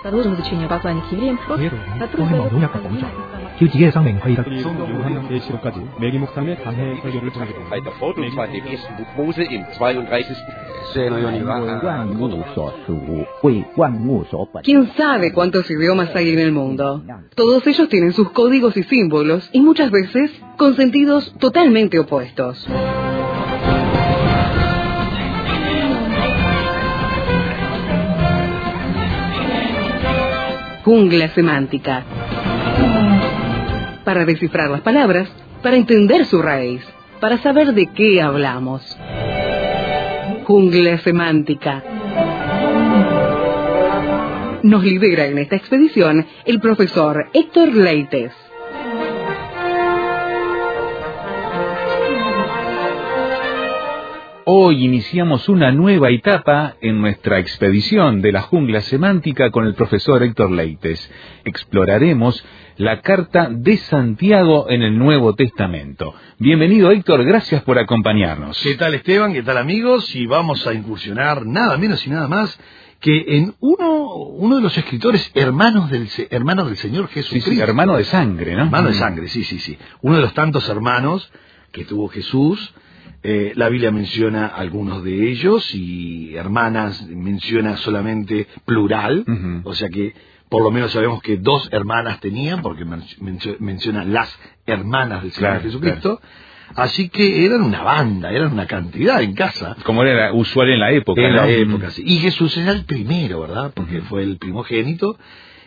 ¿Quién sabe cuántos idiomas hay en el mundo? Todos ellos tienen sus códigos y símbolos y muchas veces con sentidos totalmente opuestos. Jungla semántica. Para descifrar las palabras, para entender su raíz, para saber de qué hablamos. Jungla semántica. Nos lidera en esta expedición el profesor Héctor Leites. Hoy iniciamos una nueva etapa en nuestra expedición de la jungla semántica con el profesor Héctor Leites. Exploraremos la carta de Santiago en el Nuevo Testamento. Bienvenido, Héctor, gracias por acompañarnos. ¿Qué tal, Esteban? ¿Qué tal, amigos? Y vamos a incursionar nada menos y nada más que en uno de los escritores hermanos del Señor Jesucristo. Sí, hermano de sangre, ¿no? Hermano de sangre, sí. Uno de los tantos hermanos que tuvo Jesús. La Biblia menciona algunos de ellos y hermanas menciona solamente plural, o sea que por lo menos sabemos que 2 hermanas tenían, porque menciona las hermanas del Señor Jesucristo. Claro. Así que eran una banda, eran una cantidad en casa. Como era usual en la época. En la época, sí. Y Jesús era el primero, ¿verdad? Porque fue el primogénito.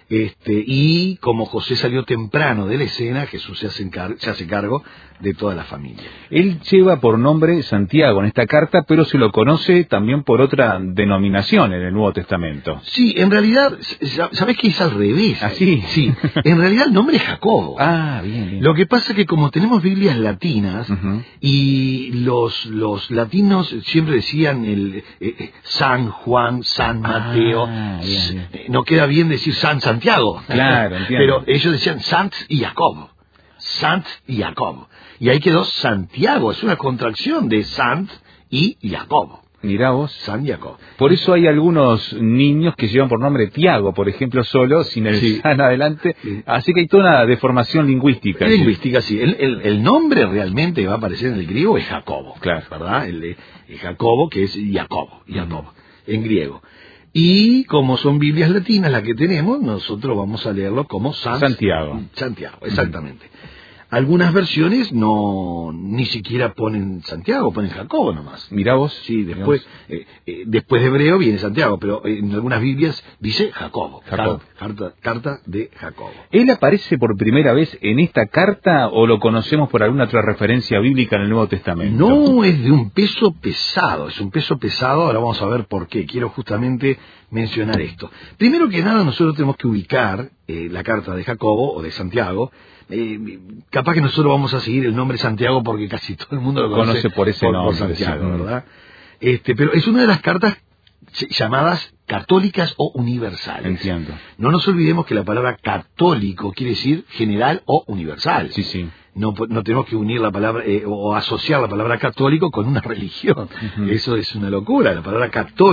Y como José salió temprano de la escena, Jesús se hace cargo de toda la familia. Él lleva por nombre Santiago en esta carta, pero se lo conoce también por otra denominación en el Nuevo Testamento. Sí, en realidad, ¿sabés que es al revés? ¿Ah, sí? Sí, en realidad el nombre es Jacobo. Ah, bien. Lo que pasa es que como tenemos Biblias latinas, y los latinos siempre decían San Juan, San Mateo, bien. No queda bien decir San Santiago. Claro, entiendo. Pero ellos decían Sant y Jacob. Sant y Jacob. Y ahí quedó Santiago, es una contracción de Sant y Jacob. Mirá vos. San Jacob. Por eso hay algunos niños que llevan por nombre Tiago, por ejemplo, solo, sin el San adelante. Sí. Así que hay toda una deformación lingüística. Lingüística, sí. El nombre realmente va a aparecer en el griego es Jacobo. Claro. ¿Verdad? El Jacobo, que es Jacobo, en griego. Y como son Biblias latinas las que tenemos, nosotros vamos a leerlo como Santiago. Santiago, exactamente. Algunas versiones ni siquiera ponen Santiago, ponen Jacobo nomás. Mirá vos. Sí, después de hebreo viene Santiago, pero en algunas Biblias dice Jacobo. Carta de Jacobo. ¿Él aparece por primera vez en esta carta o lo conocemos por alguna otra referencia bíblica en el Nuevo Testamento? No, es de un peso pesado, ahora vamos a ver por qué. Quiero justamente mencionar esto. Primero que nada, nosotros tenemos que ubicar la carta de Jacobo o de Santiago. Capaz que nosotros vamos a seguir el nombre Santiago porque casi todo el mundo lo conoce por ese nombre, por Santiago, ¿verdad? Pero es una de las cartas llamadas católicas o universales. Entiendo. No nos olvidemos que la palabra católico quiere decir general o universal. Sí. No tenemos que unir la palabra o asociar la palabra católico con una religión. Eso es una locura. La palabra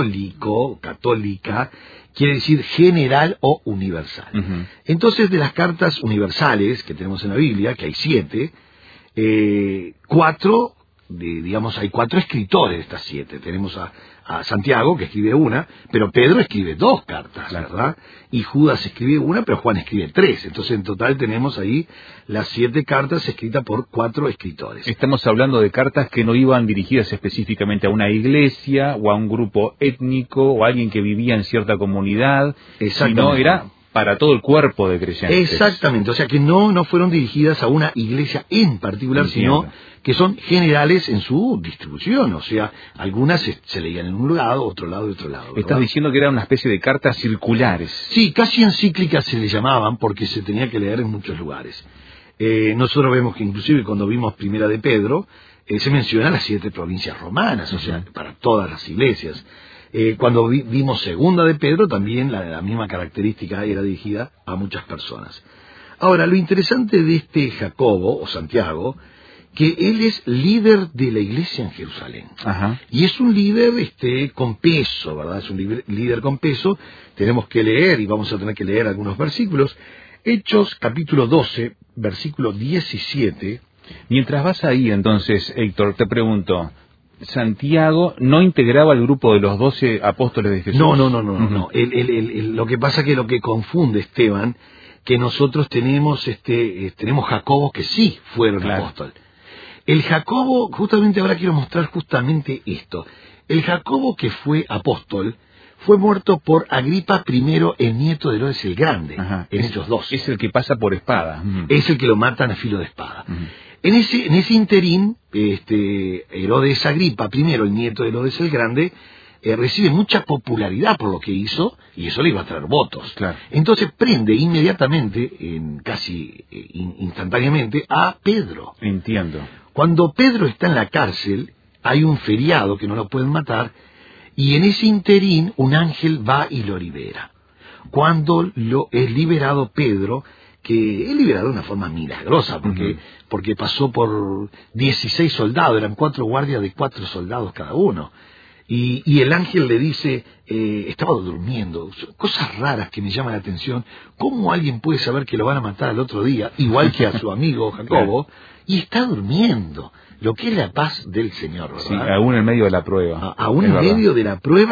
católica, quiere decir general o universal. Entonces, de las cartas universales que tenemos en la Biblia, que hay 7, 4, hay 4 escritores de estas 7. Tenemos a Santiago, que escribe una, pero Pedro escribe 2 cartas, ¿verdad? Y Judas escribe una, pero Juan escribe 3. Entonces, en total tenemos ahí las 7 cartas escritas por 4 escritores. Estamos hablando de cartas que no iban dirigidas específicamente a una iglesia o a un grupo étnico o a alguien que vivía en cierta comunidad, sino era para todo el cuerpo de creyentes. Exactamente, o sea que no fueron dirigidas a una iglesia en particular, sino que son generales en su distribución, o sea, algunas se leían en un lado, otro lado y otro lado. ¿Verdad? Estás diciendo que era una especie de cartas circulares. Sí, casi encíclicas se le llamaban porque se tenía que leer en muchos lugares. Nosotros vemos que inclusive cuando vimos Primera de Pedro, se mencionan las 7 provincias romanas, o sea, para todas las iglesias. Cuando vimos Segunda de Pedro, también la misma característica era dirigida a muchas personas. Ahora, lo interesante de este Jacobo, o Santiago, que él es líder de la iglesia en Jerusalén. Ajá. Y es un líder con peso, ¿verdad? Es un líder con peso. Tenemos que leer, y vamos a tener que leer algunos versículos. Hechos, capítulo 12, versículo 17. Mientras vas ahí, entonces, Héctor, te pregunto, ¿Santiago no integraba el grupo de los 12 apóstoles de Jesús? No. Lo que pasa que lo que confunde Esteban, que nosotros tenemos Jacobo que sí fueron apóstoles. El Jacobo, justamente ahora quiero mostrar justamente esto. El Jacobo que fue apóstol fue muerto por Agripa I, el nieto de Herodes el Grande, en Hechos 12. Es el que pasa por espada. Es el que lo matan a filo de espada. En ese interín, Herodes Agripa I, el nieto de Herodes el Grande, recibe mucha popularidad por lo que hizo, y eso le iba a traer votos. Claro. Entonces prende inmediatamente, casi instantáneamente, a Pedro. Entiendo. Cuando Pedro está en la cárcel, hay un feriado que no lo pueden matar, y en ese interín un ángel va y lo libera. Cuando es liberado Pedro, que es liberado de una forma milagrosa, porque pasó por 16 soldados, eran 4 guardias de 4 soldados cada uno. Y el ángel le dice, estaba durmiendo, cosas raras que me llaman la atención, ¿cómo alguien puede saber que lo van a matar al otro día, igual que a su amigo Jacobo, y está durmiendo? Lo que es la paz del Señor, ¿verdad? Sí, aún en medio de la prueba. Aún en medio de la prueba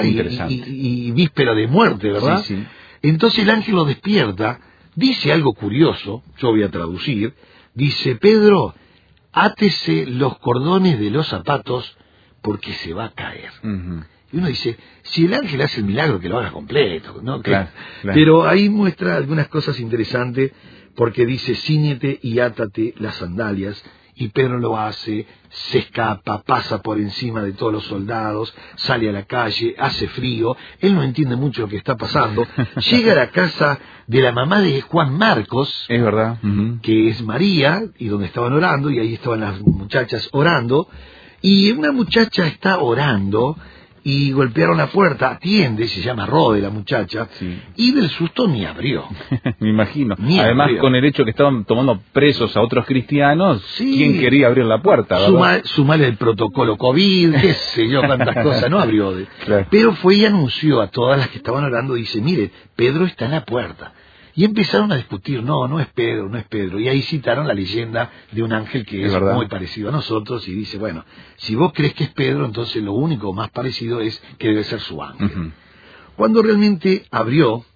y víspera de muerte, ¿verdad? Sí. Entonces el ángel lo despierta, dice algo curioso, yo voy a traducir, dice, Pedro, átese los cordones de los zapatos porque se va a caer. Y uno dice, si el ángel hace el milagro, que lo haga completo, ¿no? Claro. Pero ahí muestra algunas cosas interesantes, porque dice, cíñete y átate las sandalias, y Pedro lo hace, se escapa, pasa por encima de todos los soldados, sale a la calle, hace frío, él no entiende mucho lo que está pasando, llega a la casa de la mamá de Juan Marcos, es verdad, que es María, y donde estaban orando, y ahí estaban las muchachas orando, y una muchacha está orando, y golpearon la puerta, atiende, se llama Rode la muchacha, y del susto ni abrió. Me imagino. Además, con el hecho que estaban tomando presos a otros cristianos, ¿quién quería abrir la puerta? Sumarle el protocolo COVID, qué sé yo, tantas cosas, no abrió. Claro. Pero fue y anunció a todas las que estaban orando, dice, mire, Pedro está en la puerta. Y empezaron a discutir, no es Pedro. Y ahí citaron la leyenda de un ángel que es muy parecido a nosotros, y dice, bueno, si vos crees que es Pedro, entonces lo único más parecido es que debe ser su ángel. Cuando realmente abrió,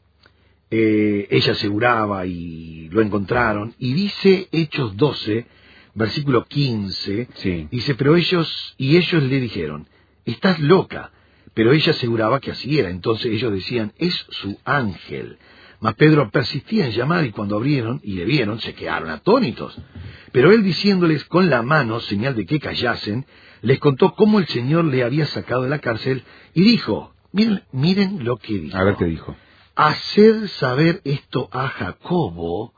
ella aseguraba y lo encontraron, y dice Hechos 12, versículo 15, dice, pero ellos le dijeron, estás loca, pero ella aseguraba que así era. Entonces ellos decían, es su ángel. Mas Pedro persistía en llamar, y cuando abrieron y le vieron, se quedaron atónitos. Pero él, diciéndoles con la mano, señal de que callasen, les contó cómo el Señor le había sacado de la cárcel, y dijo, miren lo que dijo. A ver qué dijo. Hacer saber esto a Jacobo.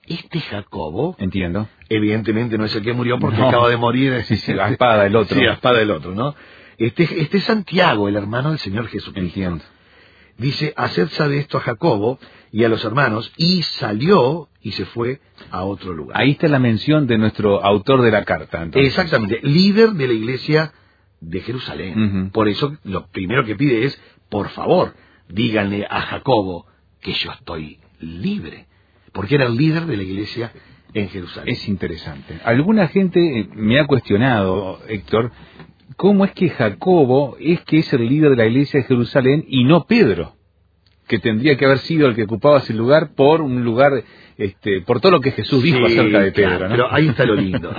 Jacobo, entiendo, evidentemente no es el que murió, porque acaba de morir. La espada del otro. Sí, la espada del otro, ¿no? Este es Santiago, el hermano del Señor Jesucristo. Entiendo. Dice, haced saber esto a Jacobo y a los hermanos, y salió y se fue a otro lugar. Ahí está la mención de nuestro autor de la carta. Entonces. Exactamente, líder de la iglesia de Jerusalén. Por eso lo primero que pide es, por favor, díganle a Jacobo que yo estoy libre, porque era el líder de la iglesia en Jerusalén. Es interesante. Alguna gente me ha cuestionado, Héctor, ¿cómo es que Jacobo es el líder de la iglesia de Jerusalén y no Pedro? Que tendría que haber sido el que ocupaba ese lugar por un lugar, por todo lo que Jesús dijo acerca de Pedro, ¿no? Pero ahí está lo lindo.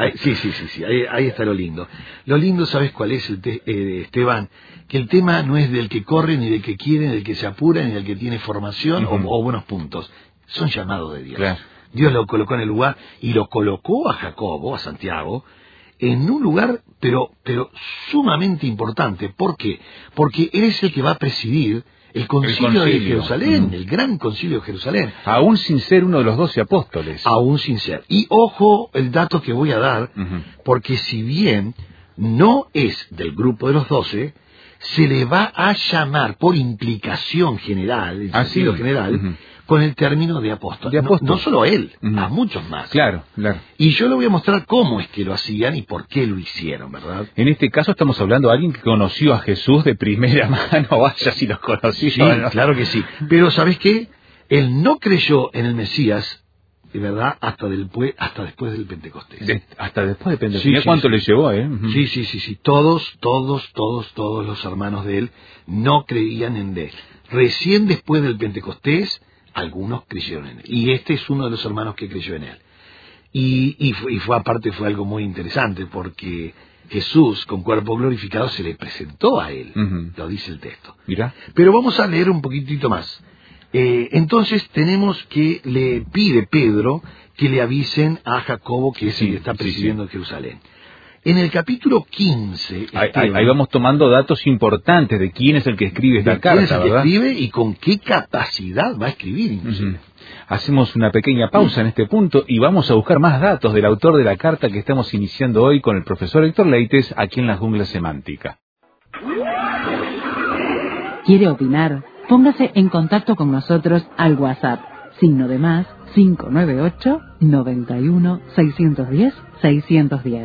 Ahí está lo lindo. Lo lindo, ¿sabes cuál es, Esteban? Que el tema no es del que corre, ni del que quiere, ni del que se apura, ni del que tiene formación o buenos puntos. Son llamados de Dios. Claro. Dios lo colocó en el lugar, y lo colocó a Jacobo, a Santiago, en un lugar, pero sumamente importante. ¿Por qué? Porque él es el que va a presidir el concilio de Jerusalén, el gran concilio de Jerusalén. Aún sin ser uno de los 12 apóstoles. Aún sin ser. Y ojo el dato que voy a dar, porque si bien no es del grupo de los 12, se le va a llamar por implicación general, en sentido general, con el término de apóstol. No solo él, a muchos más. Claro, claro. Y yo le voy a mostrar cómo es que lo hacían y por qué lo hicieron, ¿verdad? En este caso estamos hablando de alguien que conoció a Jesús de primera mano, vaya si los conoció. Sí, ¿no? Claro que sí. Pero ¿sabes qué? Él no creyó en el Mesías, de verdad, hasta después del Pentecostés. Hasta después del Pentecostés. Sí, ¿cuánto le llevó, Sí. Todos los hermanos de él no creían en él. Recién después del Pentecostés, algunos creyeron en él. Y este es uno de los hermanos que creyó en él. Y fue algo muy interesante, porque Jesús, con cuerpo glorificado, se le presentó a él. Lo dice el texto. Mira. Pero vamos a leer un poquitito más. Entonces tenemos que le pide Pedro que le avisen a Jacobo, que es el que está presidiendo Jerusalén. En el capítulo 15... Ahí vamos tomando datos importantes de quién es el que escribe esta carta, quién es el ¿verdad? Que escribe y con qué capacidad va a escribir, inclusive. Hacemos una pequeña pausa en este punto y vamos a buscar más datos del autor de la carta que estamos iniciando hoy con el profesor Héctor Leites aquí en La Jungla Semántica. ¿Quiere opinar? Póngase en contacto con nosotros al WhatsApp, +, 598 91 610 610.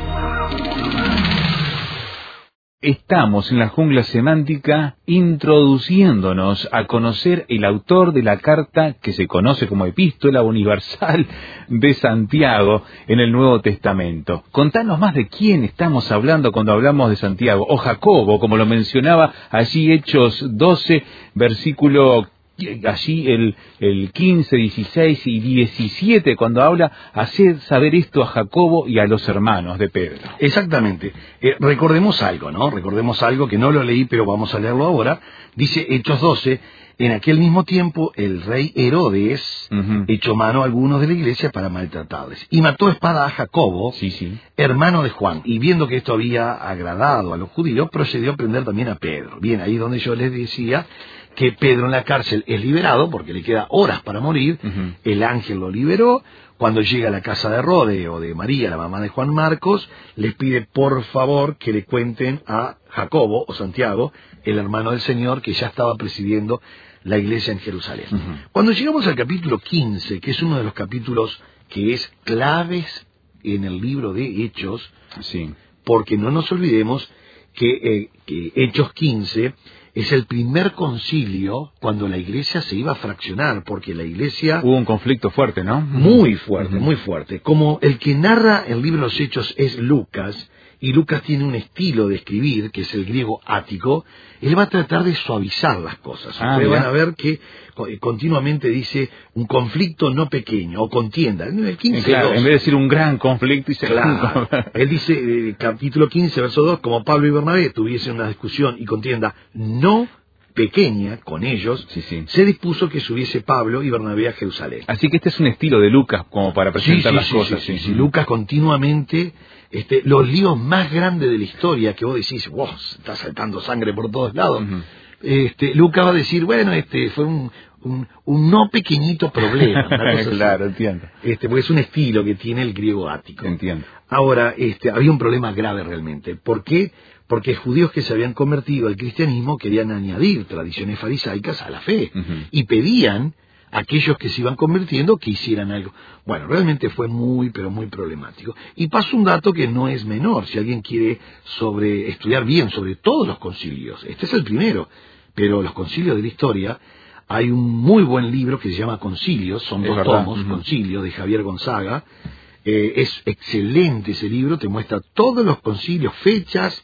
Estamos en La Jungla Semántica introduciéndonos a conocer el autor de la carta que se conoce como Epístola Universal de Santiago en el Nuevo Testamento. Contanos más de quién estamos hablando cuando hablamos de Santiago, o Jacobo, como lo mencionaba allí Hechos 12, versículo allí el 15, 16 y 17, cuando habla, hacer saber esto a Jacobo y a los hermanos de Pedro. Exactamente. Recordemos algo, ¿no? Recordemos algo que no lo leí, pero vamos a leerlo ahora. Dice Hechos 12, en aquel mismo tiempo el rey Herodes echó mano a algunos de la iglesia para maltratarles. Y mató a espada a Jacobo, hermano de Juan. Y viendo que esto había agradado a los judíos, procedió a prender también a Pedro. Bien, ahí donde yo les decía que Pedro en la cárcel es liberado porque le queda horas para morir. El ángel lo liberó. Cuando llega a la casa de Herodes o de María, la mamá de Juan Marcos, les pide por favor que le cuenten a Jacobo o Santiago, el hermano del Señor, que ya estaba presidiendo la iglesia en Jerusalén. Cuando llegamos al capítulo 15, que es uno de los capítulos que es claves en el libro de Hechos, porque no nos olvidemos que Hechos 15 es el primer concilio cuando la iglesia se iba a fraccionar, porque la iglesia... Hubo un conflicto fuerte, ¿no? Muy fuerte, muy fuerte. Como el que narra el libro de los Hechos es Lucas, y Lucas tiene un estilo de escribir, que es el griego ático, él va a tratar de suavizar las cosas. Ustedes van a ver que continuamente dice un conflicto no pequeño, o contienda. En el 15, claro, en vez de decir un gran conflicto, dice... Claro. Él dice, capítulo 15, verso 2, como Pablo y Bernabé tuviesen una discusión y contienda no pequeña con ellos, se dispuso que subiese Pablo y Bernabé a Jerusalén. Así que este es un estilo de Lucas como para presentar las cosas. Lucas continuamente, los líos más grandes de la historia que vos decís, wow, está saltando sangre por todos lados. Lucas va a decir, bueno, fue un no pequeñito problema. Claro, entiendo. Porque es un estilo que tiene el griego ático. Entiendo. Ahora, había un problema grave realmente. ¿Por qué? Porque judíos que se habían convertido al cristianismo querían añadir tradiciones farisaicas a la fe. Y pedían a aquellos que se iban convirtiendo que hicieran algo. Bueno, realmente fue muy, pero muy problemático. Y paso un dato que no es menor. Si alguien quiere estudiar bien sobre todos los concilios, este es el primero, pero los concilios de la historia, hay un muy buen libro que se llama Concilios, son 2 tomos, Concilios, de Javier Gonzaga. Es excelente ese libro, te muestra todos los concilios, fechas,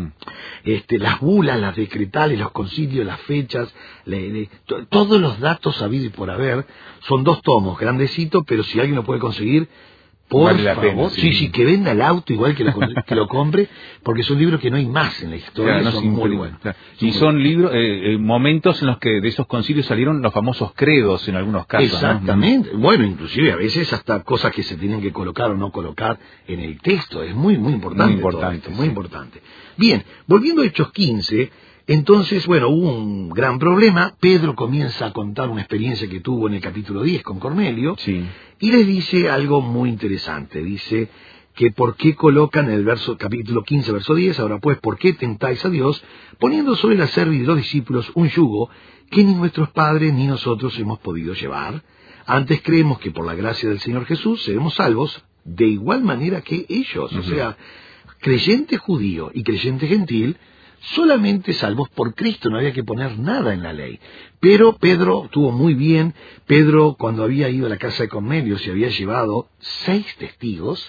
las bulas, las decretales, los concilios, las fechas, todos los datos habidos y por haber. Son 2 tomos, grandecitos, pero si alguien lo puede conseguir, por vale la favor, pena, que venda el auto igual que lo compre, porque es un libro que no hay más en la historia, claro, son muy buenos. Claro. Y son libros, momentos en los que de esos concilios salieron los famosos credos en algunos casos. Exactamente, ¿no? Bueno, inclusive a veces hasta cosas que se tienen que colocar o no colocar en el texto, es muy, muy importante. Muy importante, muy importante. Bien, volviendo a Hechos 15, entonces, bueno, hubo un gran problema. Pedro comienza a contar una experiencia que tuvo en el capítulo 10 con Cornelio, y les dice algo muy interesante. Dice que por qué colocan en el capítulo 15, verso 10, ahora pues, ¿por qué tentáis a Dios, poniendo sobre la cerviz de los discípulos un yugo que ni nuestros padres ni nosotros hemos podido llevar? Antes creemos que por la gracia del Señor Jesús seremos salvos de igual manera que ellos. O sea, creyente judío y creyente gentil, solamente salvos por Cristo, no había que poner nada en la ley. Pero Pedro tuvo muy bien, Pedro cuando había ido a la casa de Cornelio se había llevado 6 testigos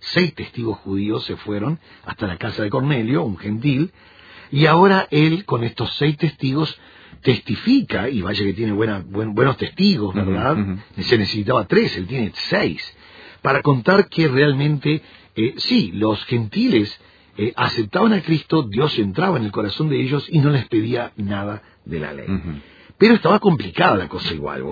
judíos se fueron hasta la casa de Cornelio, un gentil, y ahora él con estos 6 testigos testifica, y vaya que tiene buenos testigos, ¿verdad? Se necesitaba 3, él tiene 6, para contar que realmente, sí, los gentiles aceptaban a Cristo, Dios entraba en el corazón de ellos y no les pedía nada de la ley. Pero estaba complicada la cosa igual,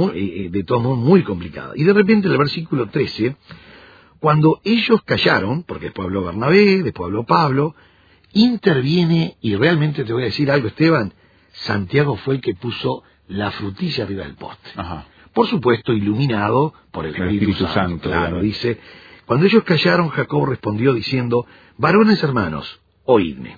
de todos modos muy complicada. Y de repente en el versículo 13, cuando ellos callaron, porque después habló Bernabé, después habló Pablo, interviene, y realmente te voy a decir algo, Esteban, Santiago fue el que puso la frutilla arriba del poste. Por supuesto, iluminado por el Espíritu Santo. Claro, dice, cuando ellos callaron, Jacobo respondió diciendo, varones hermanos, oídme.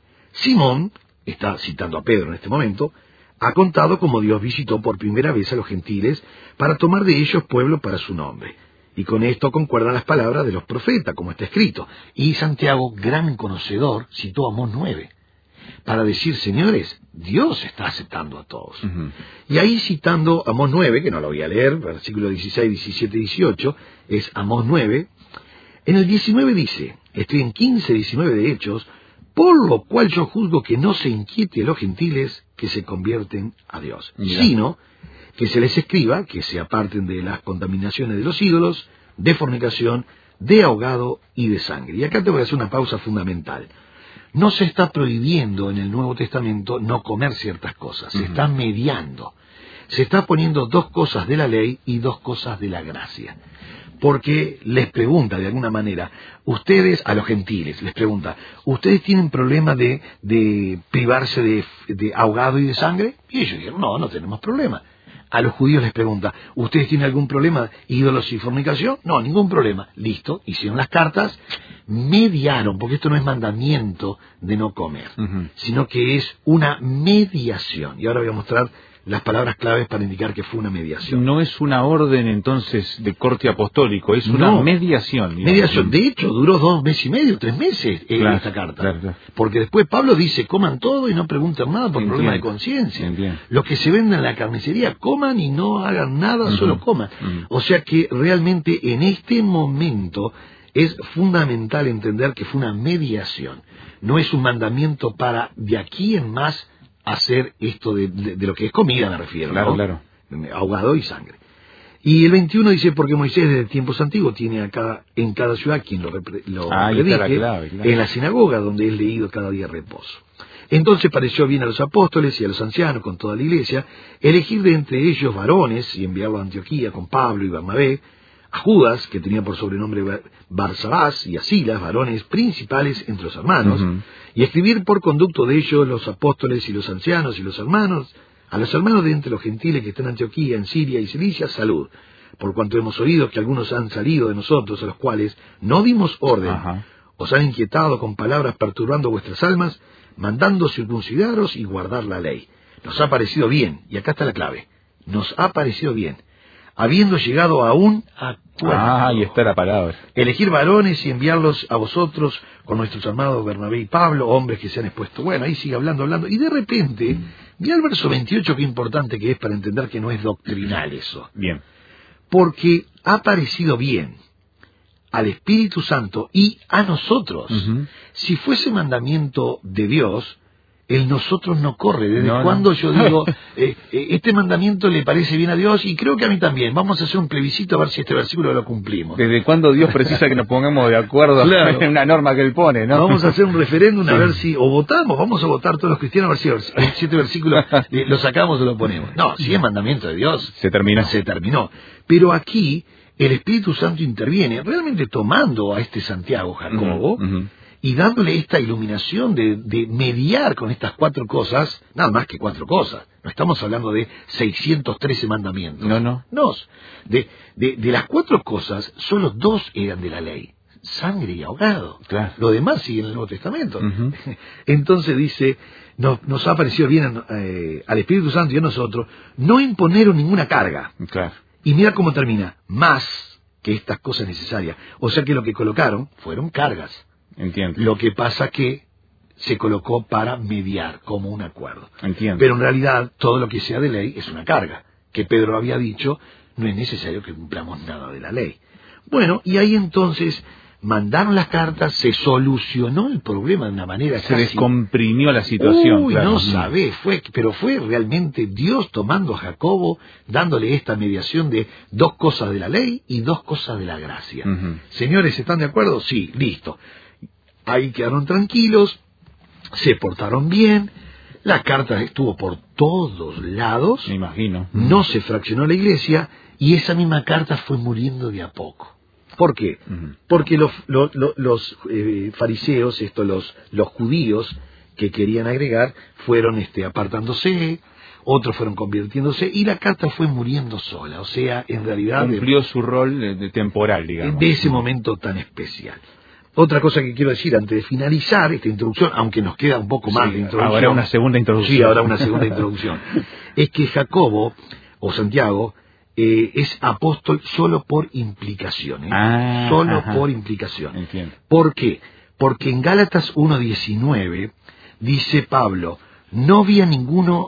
Simón, está citando a Pedro en este momento, ha contado cómo Dios visitó por primera vez a los gentiles para tomar de ellos pueblo para su nombre. Y con esto concuerdan las palabras de los profetas, como está escrito. Y Santiago, gran conocedor, citó Amós 9, para decir, señores, Dios está aceptando a todos. Y ahí citando Amós 9, que no lo voy a leer, versículos 16, 17 y 18, es Amós 9, en el 19 dice, estoy en 15, 19 de Hechos, por lo cual yo juzgo que no se inquiete a los gentiles que se convierten a Dios, sino que se les escriba que se aparten de las contaminaciones de los ídolos, de fornicación, de ahogado y de sangre. Y acá te voy a hacer una pausa fundamental. No se está prohibiendo en el Nuevo Testamento no comer ciertas cosas, se está mediando. Se está poniendo 2 cosas de la ley y 2 cosas de la gracia. Porque les pregunta de alguna manera, ustedes, a los gentiles, les pregunta, ¿ustedes tienen problema de privarse de ahogado y de sangre? Y ellos dijeron, no tenemos problema. A los judíos les pregunta, ¿ustedes tienen algún problema, ídolos y fornicación? No, ningún problema. Listo, hicieron las cartas, mediaron, porque esto no es mandamiento de no comer, sino que es una mediación. Y ahora voy a mostrar las palabras claves para indicar que fue una mediación. No es una orden entonces de corte apostólico, es una mediación. Digamos. Mediación, de hecho duró 2 meses y medio, 3 meses esta carta. Claro. Porque después Pablo dice, coman todo y no pregunten nada por problema de conciencia. Los que se venden en la carnicería, coman y no hagan nada, solo coman. O sea que realmente en este momento es fundamental entender que fue una mediación. No es un mandamiento para de aquí en más hacer esto de lo que es comida, me refiero, claro, ¿no? Ahogado y sangre. Y el 21 dice, porque Moisés desde tiempos antiguos tiene en cada ciudad quien lo predique, claro. En la sinagoga donde es leído cada día reposo. Entonces pareció bien a los apóstoles y a los ancianos con toda la iglesia elegir de entre ellos varones y enviarlos a Antioquía con Pablo y Bernabé, a Judas, que tenía por sobrenombre Barsabás, y a Silas, varones principales entre los hermanos, y escribir por conducto de ellos los apóstoles y los ancianos y los hermanos, a los hermanos de entre los gentiles que están en Antioquía, en Siria y Cilicia, salud, por cuanto hemos oído que algunos han salido de nosotros, a los cuales no dimos orden, os han inquietado con palabras perturbando vuestras almas, mandando circuncidaros y guardar la ley. Nos ha parecido bien, y acá está la clave, nos ha parecido bien, habiendo llegado a un acuerdo. Ahí está la palabra. Elegir varones y enviarlos a vosotros con nuestros hermanos Bernabé y Pablo, hombres que se han expuesto. Bueno, ahí sigue hablando, y de repente, mira el verso 28, qué importante que es para entender que no es doctrinal eso. Bien. Porque ha parecido bien al Espíritu Santo y a nosotros. Si fuese mandamiento de Dios, el nosotros no corre. ¿Desde cuándo yo digo, este mandamiento le parece bien a Dios? Y creo que a mí también. Vamos a hacer un plebiscito a ver si este versículo lo cumplimos. ¿Desde cuándo Dios precisa que nos pongamos de acuerdo en una norma que Él pone, no? Vamos a hacer un referéndum a ver si, o votamos, vamos a votar todos los cristianos a ver si este versículo lo sacamos o lo ponemos. No, si es mandamiento de Dios, se terminó. Pero aquí el Espíritu Santo interviene, realmente tomando a este Santiago, Jacobo, y dándole esta iluminación de mediar con estas 4 cosas, nada más que 4 cosas. No estamos hablando de 613 mandamientos. No. De las 4 cosas, solo 2 eran de la ley. sangre y ahogado. Claro. Lo demás sigue en el Nuevo Testamento. Entonces dice, nos ha parecido bien al Espíritu Santo y a nosotros no imponer ninguna carga. Claro. Y mira cómo termina, más que estas cosas necesarias. O sea que lo que colocaron fueron cargas. Entiendo. Lo que pasa que se colocó para mediar como un acuerdo. Entiendo. Pero en realidad todo lo que sea de ley es una carga, que Pedro había dicho, no es necesario que cumplamos nada de la ley. Bueno, y ahí entonces mandaron las cartas, se solucionó el problema de una manera se descomprimió la situación. Uy, claro. no sabés, pero fue realmente Dios tomando a Jacobo, dándole esta mediación de 2 cosas de la ley y 2 cosas de la gracia. Señores, ¿están de acuerdo? Sí, listo. Ahí quedaron tranquilos, se portaron bien, la carta estuvo por todos lados, me imagino. No se fraccionó la iglesia, y esa misma carta fue muriendo de a poco. ¿Por qué? Porque los fariseos, los judíos que querían agregar, fueron apartándose, otros fueron convirtiéndose, y la carta fue muriendo sola. O sea, en realidad cumplió su rol de temporal, digamos. De ese momento tan especial. Otra cosa que quiero decir antes de finalizar esta introducción, aunque nos queda un poco más de introducción. Habrá una segunda introducción. Sí, habrá una segunda introducción. Es que Jacobo, o Santiago, es apóstol solo por implicación. Solo por implicación. Entiendo. ¿Por qué? Porque en Gálatas 1:19 dice Pablo, no vi a ningún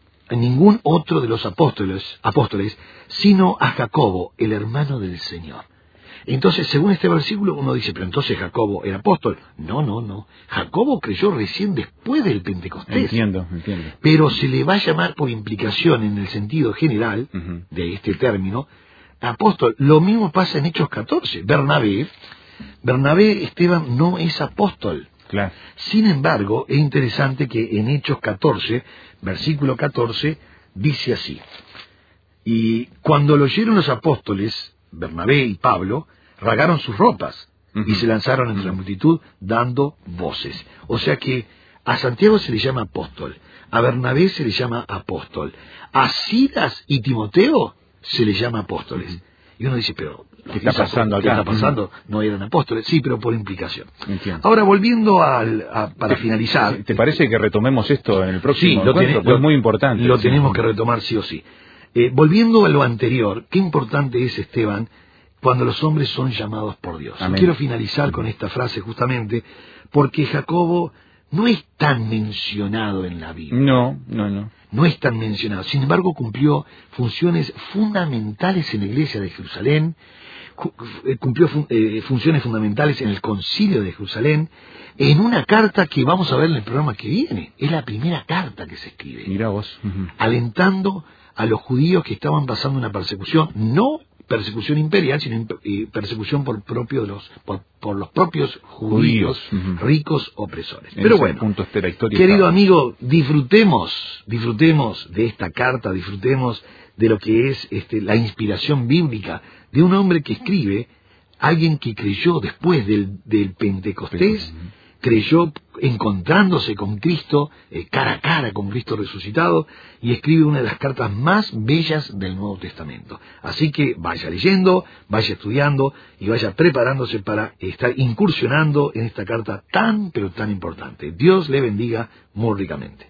otro de los apóstoles, sino a Jacobo, el hermano del Señor. Entonces, según este versículo, uno dice, pero entonces Jacobo era apóstol. No. Jacobo creyó recién después del Pentecostés. Entiendo. Pero se le va a llamar por implicación en el sentido general de este término, apóstol. Lo mismo pasa en Hechos 14. Bernabé, Esteban, no es apóstol. Claro. Sin embargo, es interesante que en Hechos 14, versículo 14, dice así. Y cuando lo oyeron los apóstoles, Bernabé y Pablo, rasgaron sus ropas y se lanzaron entre la multitud dando voces. O sea que a Santiago se le llama apóstol, a Bernabé se le llama apóstol, a Silas y Timoteo se le llama apóstoles. Y uno dice, pero ¿qué está pasando acá? ¿Qué está pasando? No eran apóstoles. Sí, pero por implicación. Entiendo. Ahora, volviendo para finalizar. ¿Te parece que retomemos esto en el próximo encuentro? Es muy importante. Lo tenemos que retomar sí o sí. Volviendo a lo anterior, qué importante es, Esteban, cuando los hombres son llamados por Dios. Quiero finalizar con esta frase justamente, porque Jacobo no es tan mencionado en la Biblia. No. No es tan mencionado. Sin embargo, cumplió funciones fundamentales en la iglesia de Jerusalén, cumplió funciones fundamentales en el concilio de Jerusalén, en una carta que vamos a ver en el programa que viene. Es la primera carta que se escribe. Mirá vos. Alentando a los judíos que estaban pasando una persecución, no persecución imperial, sino persecución por los propios judíos ricos opresores. Pero bueno, querido amigo, disfrutemos de esta carta, disfrutemos de lo que es la inspiración bíblica de un hombre que escribe, alguien que creyó después del Pentecostés, creyó encontrándose con Cristo, cara a cara con Cristo resucitado, y escribe una de las cartas más bellas del Nuevo Testamento. Así que vaya leyendo, vaya estudiando y vaya preparándose para estar incursionando en esta carta tan, pero tan importante. Dios le bendiga muy ricamente.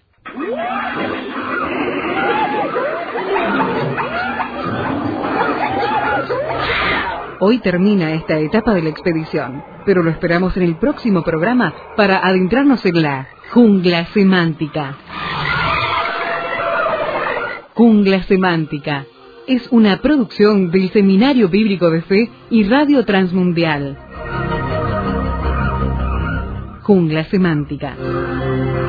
Hoy termina esta etapa de la expedición, pero lo esperamos en el próximo programa para adentrarnos en la jungla semántica. Jungla Semántica es una producción del Seminario Bíblico de Fe y Radio Transmundial. Jungla Semántica.